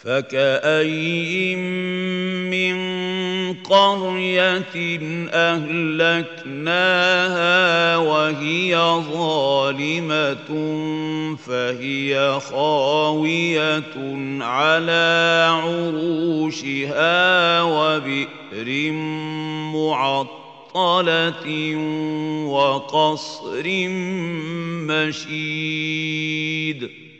فكأين من قرية أهلكناها وهي ظالمة فهي خاوية على عروشها وبئر معطلة وقصر مشيد